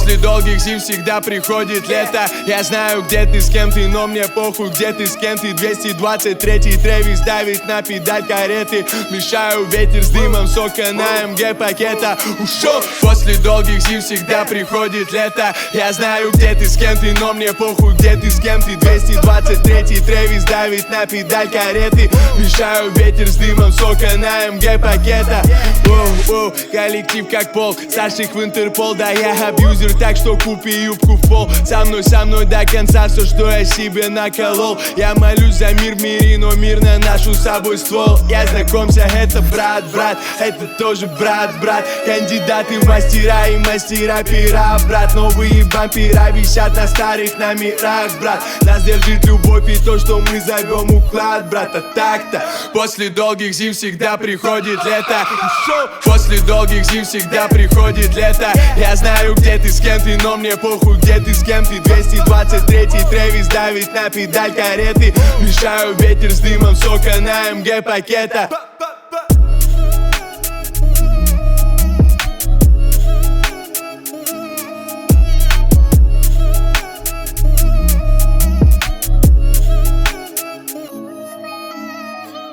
После долгих зим всегда приходит лето. Я знаю, где ты, с кем ты, но мне похуй, где ты, с кем ты. 223-й Трэвис давит на педаль кареты. Мешаю ветер с дымом сока на МГ пакета. Ушел. После долгих зим всегда приходит лето. Я знаю, где ты, с кем ты, но мне похуй, где ты, с кем ты. 223-й Трэвис давит на педаль кареты. Мешаю ветер с дымом сока на МГ пакета. Воу, коллектив как пол, старших в Интерпол. Да я абьюзер, так что купи юбку в пол. Со мной до конца все, что я себе наколол. Я молюсь за мир в мире, но мирно ношу с собой ствол. Я знакомься, это брат, это тоже брат. Кандидаты в мастера и мастера пера, брат. Новые бампера висят на старых номерах, брат. Нас держит любовь и то, что мы зовем уклад, брат. А так-то после долгих зим всегда приходит лето. После долгих зим всегда приходит лето. Я знаю, где ты, с кем ты, но мне похуй, где ты, с кем ты. 223-й Трэвис давит на педаль кареты. Мешаю ветер с дымом сока на МГ пакета.